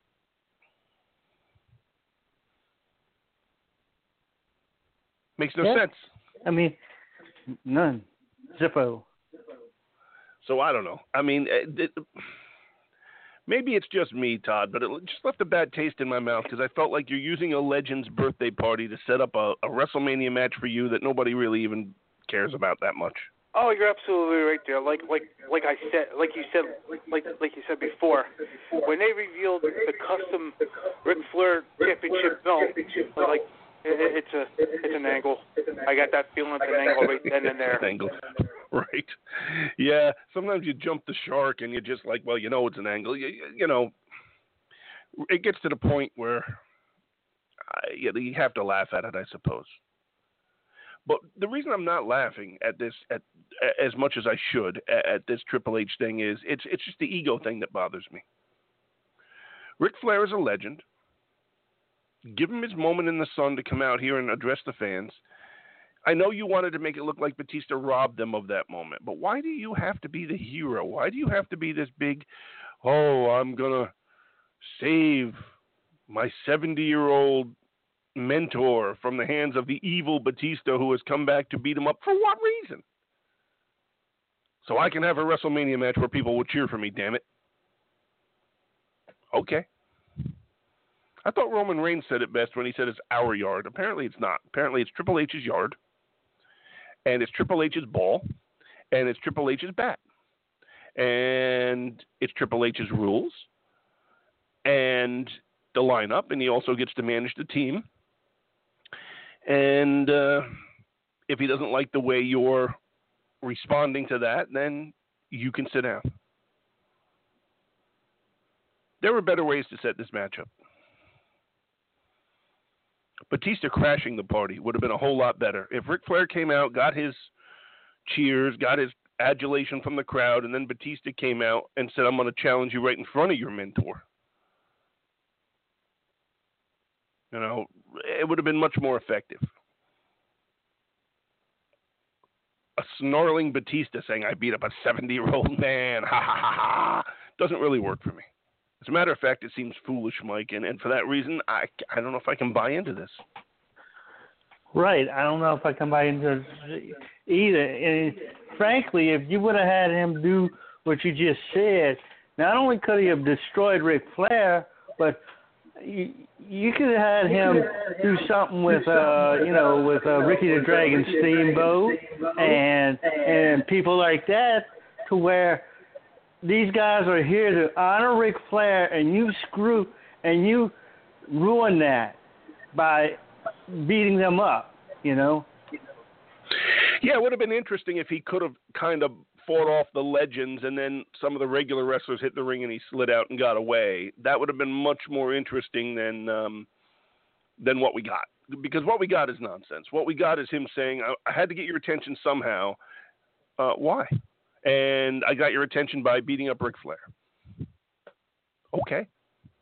Makes no yeah. sense. I mean, none. Zippo. So I don't know. I mean, it, it, maybe it's just me, Todd, but it just left a bad taste in my mouth because I felt like you're using a legend's birthday party to set up a, a WrestleMania match for you that nobody really even cares about that much. Oh, you're absolutely right there. Like, like, like I said, like you said, like, like you said before, when they revealed the custom Ric Flair championship belt, like, it, it's a, it's an angle. I got that feeling it's an angle right then and there. An angle. Right. Yeah. Sometimes you jump the shark and you're just like, well, you know, it's an angle. You, you know, it gets to the point where I, you, know, you have to laugh at it, I suppose. But the reason I'm not laughing at this at, as much as I should at, at this Triple H thing is it's it's just the ego thing that bothers me. Ric Flair is a legend. Give him his moment in the sun to come out here and address the fans. I know you wanted to make it look like Batista robbed them of that moment, but why do you have to be the hero? Why do you have to be this big, oh, I'm going to save my seventy-year-old mentor from the hands of the evil Batista who has come back to beat him up? For what reason? So I can have a WrestleMania match where people will cheer for me, damn it. Okay. I thought Roman Reigns said it best when he said it's our yard. Apparently it's not. Apparently it's Triple H's yard. And it's Triple H's ball, and it's Triple H's bat, and it's Triple H's rules, and the lineup, and he also gets to manage the team. And uh, if he doesn't like the way you're responding to that, then you can sit down. There were better ways to set this matchup. Batista crashing the party would have been a whole lot better. If Ric Flair came out, got his cheers, got his adulation from the crowd, and then Batista came out and said, I'm going to challenge you right in front of your mentor. You know, it would have been much more effective. A snarling Batista saying, I beat up a seventy-year-old man, ha ha ha ha, doesn't really work for me. As a matter of fact, it seems foolish, Mike, and, and for that reason, I, I don't know if I can buy into this. Right. I don't know if I can buy into this either. And frankly, if you would have had him do what you just said, not only could he have destroyed Ric Flair, but you, you could have had him do something with, uh, you know, with uh, Ricky the Dragon Steamboat and and people like that, to where these guys are here to honor Ric Flair, and you screw and you ruin that by beating them up, you know? Yeah, it would have been interesting if he could have kind of fought off the legends and then some of the regular wrestlers hit the ring and he slid out and got away. That would have been much more interesting than um, than what we got. Because what we got is nonsense. What we got is him saying, I, I had to get your attention somehow. Uh, why? And I got your attention by beating up Ric Flair. Okay.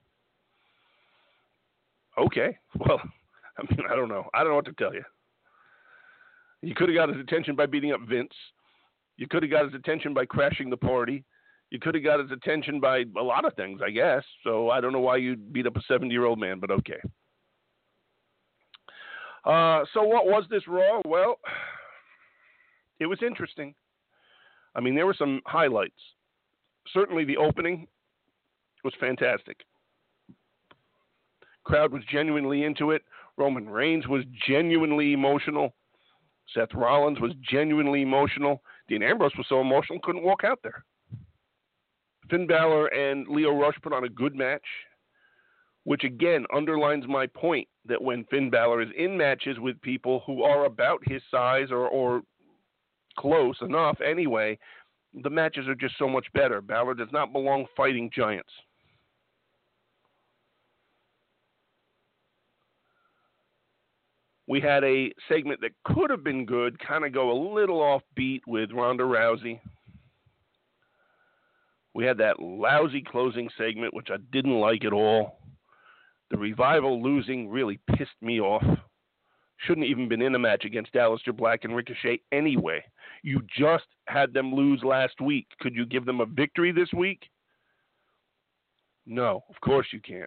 Okay. Well, I mean, I don't know. I don't know what to tell you. You could have got his attention by beating up Vince. You could have got his attention by crashing the party. You could have got his attention by a lot of things, I guess. So I don't know why you beat up a seventy-year-old man, but okay. Uh, so what was this Raw? Well, it was interesting. I mean, there were some highlights. Certainly the opening was fantastic. Crowd was genuinely into it. Roman Reigns was genuinely emotional. Seth Rollins was genuinely emotional. Dean Ambrose was so emotional, couldn't walk out there. Finn Balor and Lio Rush put on a good match, which again underlines my point that when Finn Balor is in matches with people who are about his size or, or close enough anyway, the matches are just so much better. Balor does not belong fighting giants. We had a segment that could have been good, kind of go a little offbeat with Ronda Rousey. We had that lousy closing segment, which I didn't like at all. The Revival losing really pissed me off. Shouldn't have even been in a match against Aleister Black and Ricochet anyway. You just had them lose last week. Could you give them a victory this week? No, of course you can't.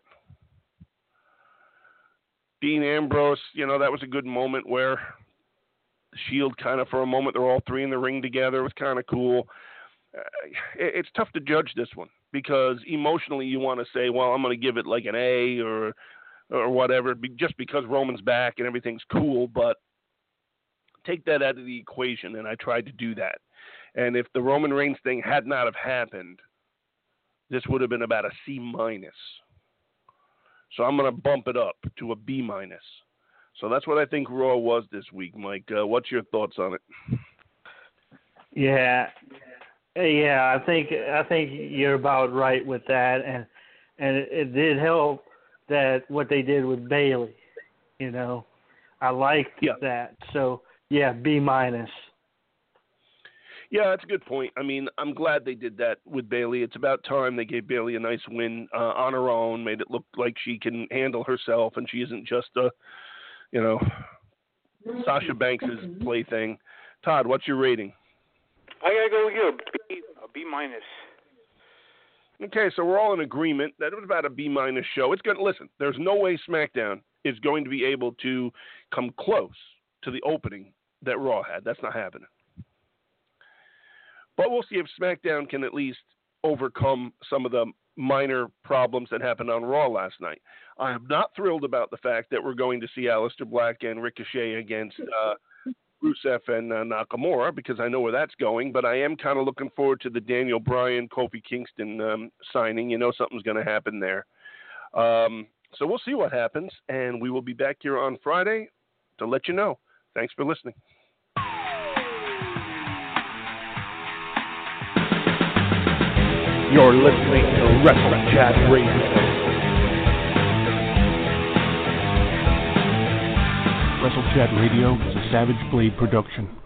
Dean Ambrose, you know, that was a good moment where the Shield kind of for a moment, they're all three in the ring together. It was kind of cool. Uh, it's tough to judge this one because emotionally you want to say, well, I'm going to give it like an A or or whatever, just because Roman's back and everything's cool, but take that out of the equation, and I tried to do that. And if the Roman Reigns thing had not have happened, this would have been about a C minus. So I'm going to bump it up to a B minus. So that's what I think Raw was this week, Mike. Uh, what's your thoughts on it? Yeah, yeah, I think I think you're about right with that, and and it, it did help that what they did with Bayley. You know, I liked yeah. that. So yeah, B minus. Yeah, that's a good point. I mean, I'm glad they did that with Bayley. It's about time they gave Bayley a nice win uh, on her own, made it look like she can handle herself and she isn't just a, you know, Sasha Banks' plaything. Todd, what's your rating? I gotta go with you, a B, a B minus. Okay, so we're all in agreement that it was about a B minus show. It's going to listen. There's no way SmackDown is going to be able to come close to the opening that Raw had. That's not happening. But we'll see if SmackDown can at least overcome some of the minor problems that happened on Raw last night. I am not thrilled about the fact that we're going to see Aleister Black and Ricochet against uh, Rusev and uh, Nakamura, because I know where that's going, but I am kind of looking forward to the Daniel Bryan, Kofi Kingston um, signing. You know something's going to happen there. Um, so we'll see what happens, and we will be back here on Friday to let you know. Thanks for listening. You're listening to Wrestle Chat Radio. Wrestle Chat Radio is a Savage Blade production.